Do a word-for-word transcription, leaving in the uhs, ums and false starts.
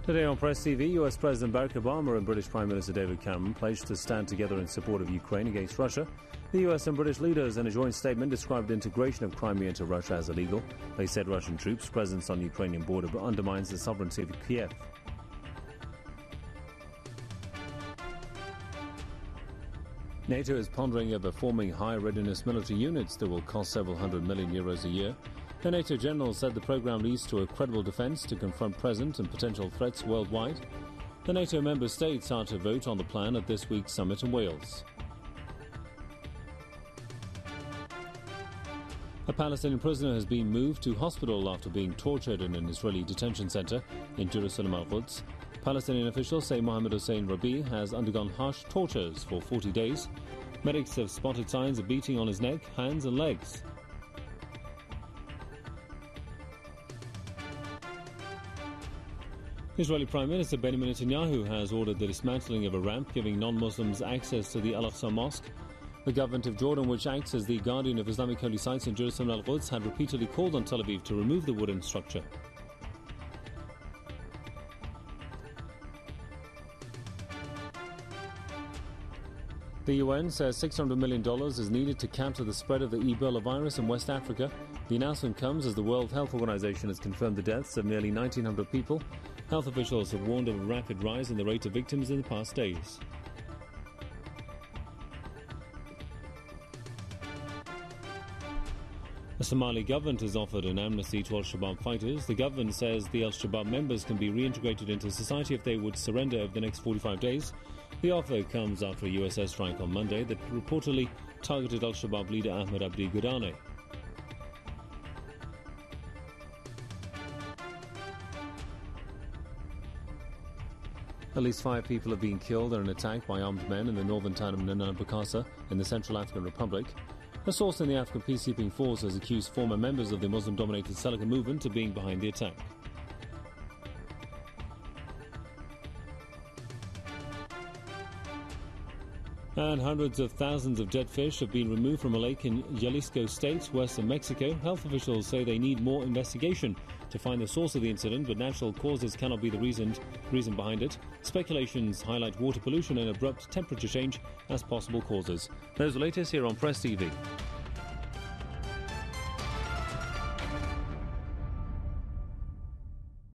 Today on Press T V, U S President Barack Obama and British Prime Minister David Cameron pledged to stand together in support of Ukraine against Russia. The U S and British leaders in a joint statement described integration of Crimea into Russia as illegal. They said Russian troops' presence on the Ukrainian border undermines the sovereignty of Kiev. NATO is pondering over forming high readiness military units that will cost several hundred million euros a year. The NATO general said the program leads to a credible defence to confront present and potential threats worldwide. The NATO member states are to vote on the plan at this week's summit in Wales. A Palestinian prisoner has been moved to hospital after being tortured in an Israeli detention centre in Jerusalem al-Quds. Palestinian officials say Mohammed Hossein Rabi has undergone harsh tortures for forty days. Medics have spotted signs of beating on his neck, hands and legs. Israeli Prime Minister Benjamin Netanyahu has ordered the dismantling of a ramp giving non-Muslims access to the Al-Aqsa Mosque. The government of Jordan, which acts as the guardian of Islamic holy sites in Jerusalem al-Quds, had repeatedly called on Tel Aviv to remove the wooden structure. The U N says six hundred million dollars is needed to counter the spread of the Ebola virus in West Africa. The announcement comes as the World Health Organization has confirmed the deaths of nearly nineteen hundred people. Health officials have warned of a rapid rise in the rate of victims in the past days. The Somali government has offered an amnesty to Al-Shabaab fighters. The government says the Al-Shabaab members can be reintegrated into society if they would surrender over the next forty-five days. The offer comes after a U S airstrike on Monday that reportedly targeted Al-Shabaab leader Ahmed Abdi Godane. At least five people have been killed in an attack by armed men in the northern town of Nana Bokassa in the Central African Republic. A source in the African peacekeeping force has accused former members of the Muslim-dominated Seleka movement of being behind the attack. And hundreds of thousands of dead fish have been removed from a lake in Jalisco State, west of Mexico. Health officials say they need more investigation to find the source of the incident, but natural causes cannot be the reason, reason behind it. Speculations highlight water pollution and abrupt temperature change as possible causes. Those are latest here on Press T V.